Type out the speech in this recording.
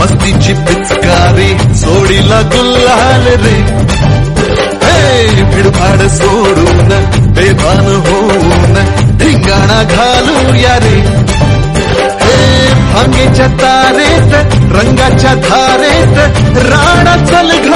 मस्तीची पिचकारी सोडीला गुल्हाल रे भिडभाड सोडून बेभान होऊन धिंगाणा घालूया रे भांगेच्या तारेत रंगाच्या धारेत राडा चल